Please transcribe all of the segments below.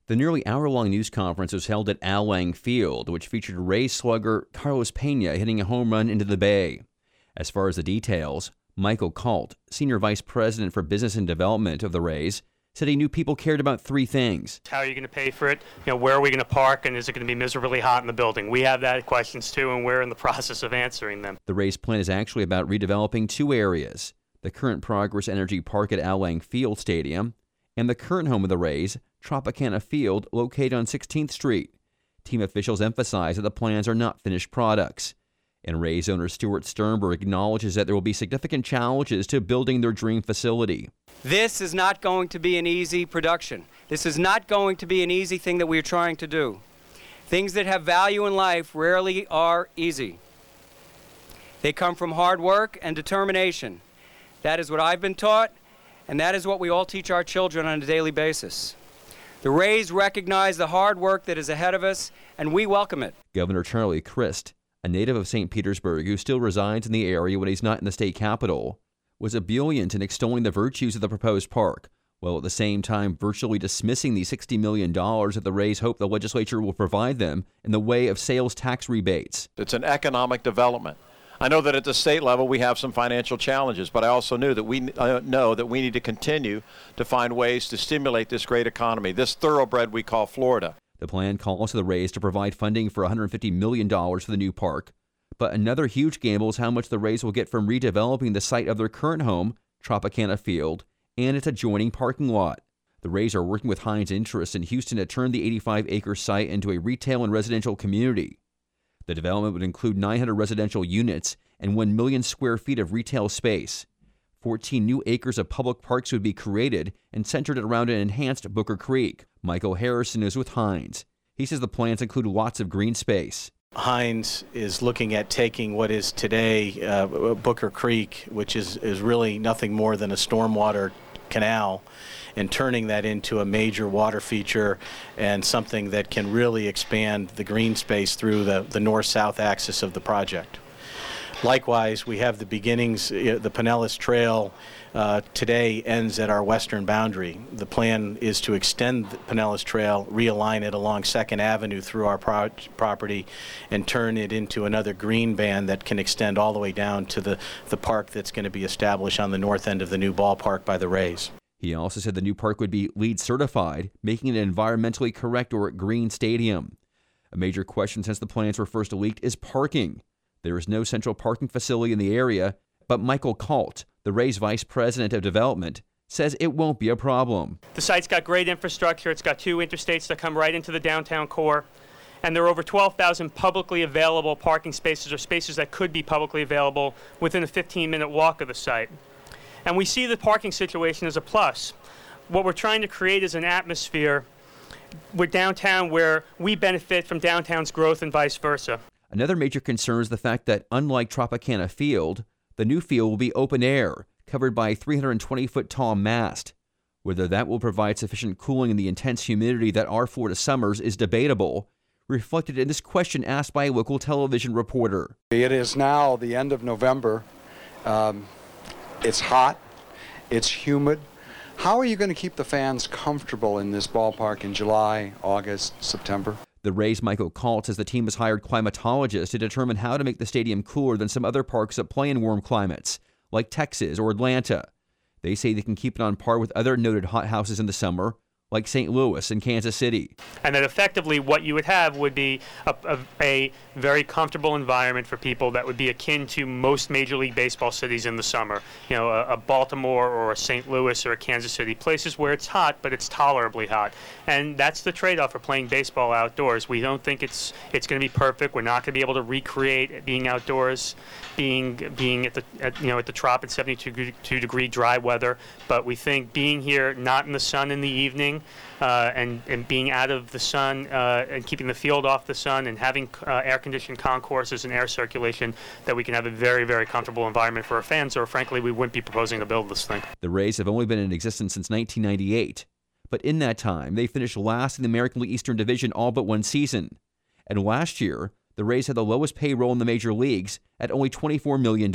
The nearly hour-long news conference was held at Al Lang Field, which featured Rays slugger Carlos Pena hitting a home run into the Bay. As far as the details, Michael Kalt, Senior Vice President for Business and Development of the Rays, said he knew people cared about three things. How are you going to pay for it? Where are we going to park, and is it going to be miserably hot in the building? We have that questions too, and we're in the process of answering them. The Rays plan is actually about redeveloping two areas: the current Progress Energy Park at Al Lang Field Stadium and the current home of the Rays, Tropicana Field, located on 16th Street. Team officials emphasize that the plans are not finished products. And Rays owner Stuart Sternberg acknowledges that there will be significant challenges to building their dream facility. This is not going to be an easy production. This is not going to be an easy thing that we're trying to do. Things that have value in life rarely are easy. They come from hard work and determination. That is what I've been taught, and that is what we all teach our children on a daily basis. The Rays recognize the hard work that is ahead of us, and we welcome it. Governor Charlie Crist, a native of St. Petersburg who still resides in the area when he's not in the state capital, was ebullient in extolling the virtues of the proposed park, while at the same time virtually dismissing the $60 million that the Rays hope the legislature will provide them in the way of sales tax rebates. It's an economic development. I know that at the state level we have some financial challenges, but I also know that we need to continue to find ways to stimulate this great economy, this thoroughbred we call Florida. The plan calls to the Rays to provide funding for $150 million for the new park. But another huge gamble is how much the Rays will get from redeveloping the site of their current home, Tropicana Field, and its adjoining parking lot. The Rays are working with Heinz Interests in Houston to turn the 85-acre site into a retail and residential community. The development would include 900 residential units and 1 million square feet of retail space. 14 new acres of public parks would be created and centered around an enhanced Booker Creek. Michael Harrison is with Heinz. He says the plans include lots of green space. Heinz is looking at taking what is today Booker Creek, which is really nothing more than a stormwater canal, and turning that into a major water feature and something that can really expand the green space through the north-south axis of the project. Likewise, we have the beginnings. The Pinellas Trail today ends at our western boundary. The plan is to extend the Pinellas Trail, realign it along 2nd Avenue through our property, and turn it into another green band that can extend all the way down to the park that's going to be established on the north end of the new ballpark by the Rays. He also said the new park would be LEED certified, making it an environmentally correct or green stadium. A major question since the plans were first leaked is parking. There is no central parking facility in the area, but Michael Kalt, the Rays Vice President of Development, says it won't be a problem. The site's got great infrastructure. It's got 2 interstates that come right into the downtown core, and there are over 12,000 publicly available parking spaces, or spaces that could be publicly available within a 15-minute walk of the site. And we see the parking situation as a plus. What we're trying to create is an atmosphere with downtown where we benefit from downtown's growth and vice versa. Another major concern is the fact that, unlike Tropicana Field, the new field will be open air, covered by a 320-foot-tall mast. Whether that will provide sufficient cooling in the intense humidity that are Florida summers is debatable, reflected in this question asked by a local television reporter. It is now the end of November. It's hot. It's humid. How are you going to keep the fans comfortable in this ballpark in July, August, September? The Rays' Michael Kalt says the team has hired climatologists to determine how to make the stadium cooler than some other parks that play in warm climates, like Texas or Atlanta. They say they can keep it on par with other noted hothouses in the summer, like St. Louis and Kansas City. And that effectively what you would have would be a very comfortable environment for people that would be akin to most Major League Baseball cities in the summer. A Baltimore or a St. Louis or a Kansas City, places where it's hot, but it's tolerably hot. And that's the trade-off for playing baseball outdoors. We don't think it's going to be perfect. We're not going to be able to recreate being outdoors, being at the Trop in 72-degree dry weather. But we think being here, not in the sun in the evening, and being out of the sun and keeping the field off the sun and having air-conditioned concourses and air circulation, that we can have a very, very comfortable environment for our fans, or frankly, we wouldn't be proposing to build this thing. The Rays have only been in existence since 1998, but in that time, they finished last in the American League Eastern Division all but one season. And last year, the Rays had the lowest payroll in the major leagues at only $24 million.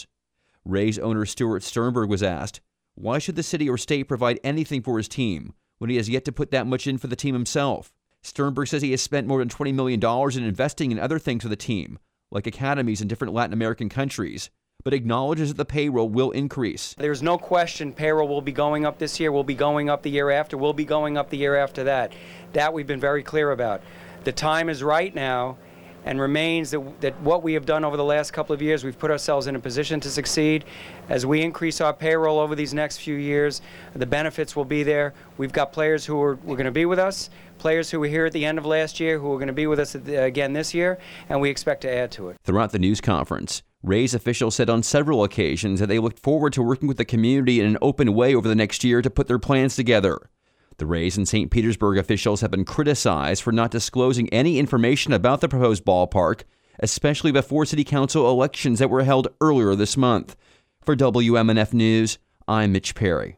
Rays owner Stuart Sternberg was asked, why should the city or state provide anything for his team when he has yet to put that much in for the team himself. Sternberg says he has spent more than $20 million in investing in other things for the team, like academies in different Latin American countries, but acknowledges that the payroll will increase. There's no question payroll will be going up this year, will be going up the year after, will be going up the year after that. That we've been very clear about. The time is right now and remains that what we have done over the last couple of years, we've put ourselves in a position to succeed. As we increase our payroll over these next few years, the benefits will be there. We've got players who are going to be with us, players who were here at the end of last year who are going to be with us again this year, and we expect to add to it. Throughout the news conference, Rays officials said on several occasions that they looked forward to working with the community in an open way over the next year to put their plans together. The Rays and St. Petersburg officials have been criticized for not disclosing any information about the proposed ballpark, especially before city council elections that were held earlier this month. For WMNF News, I'm Mitch Perry.